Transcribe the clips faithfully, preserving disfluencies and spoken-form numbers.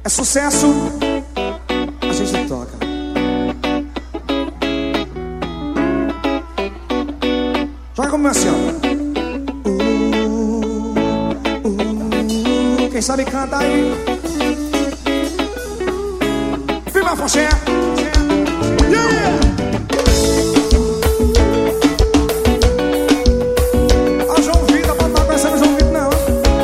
É sucesso, a gente toca. Joga como assim, ó. Uh, uh, quem sabe canta aí. Viva a Foché! Yeah! A João Vitor, pode estar conhecendo o João Vitor, não.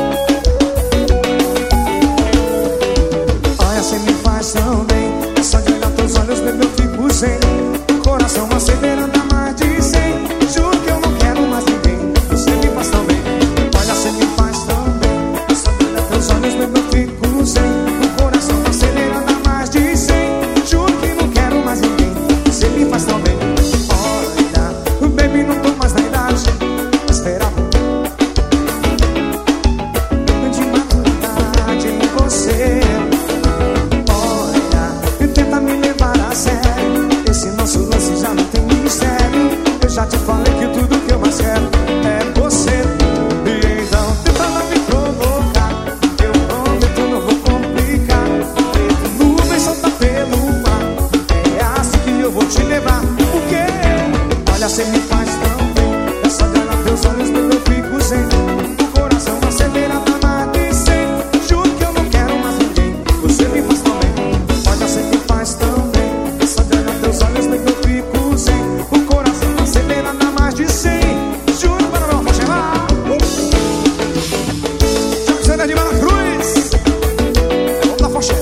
Olha, você me faz tão bem. É só de olhar teus olhos, bebê, eu fico sem. Coração acelerando a mais de cem. Juro que eu não quero mais ninguém. Você me faz tão bem. Olha, você me faz tão bem. É só de olhar teus olhos, bebê, eu fico sem. O coração acelerando a mais de cem. Juro que não quero mais ninguém. Você me faz tão bem. Olha, baby, não tô mais na idade. Esperava de maturidade em você. Olha, tenta me levar a sério. Esse nosso lance já não tem mistério. Eu já te falei que tudo que eu mais quero é você. E então tenta não me provocar. Eu prometo, não vou complicar. Feito nuvem solta pelo mar. É assim que eu vou te levar. Porque olha, você me faz tão bem. É só de olhar teus olhos, bebê, eu fico sem. O coração acelera pra mais de cem. Juro que eu não quero mais ninguém. Você me faz tão bem. Olha, você me faz tão bem. É só de olhar teus olhos, bebê, eu fico sem. O coração acelera pra mais de cem. Juro para não vou chegar. Jackson de Mara Cruz. Vamos lá, Foché.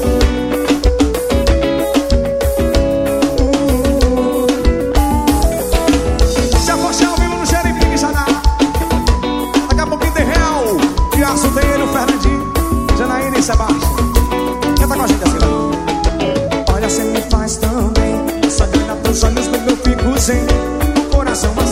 Se a Foché ao vivo no Xerife de Quixadá. Daqui a pouquinho tem Real. E a Sudeiro, o Fernandinho, Janaína e Sebastião. Canta com a gente assim, ó. Olha, você me faz tão bem. Só de olhar teus olhos, bebê, eu fico sem. O coração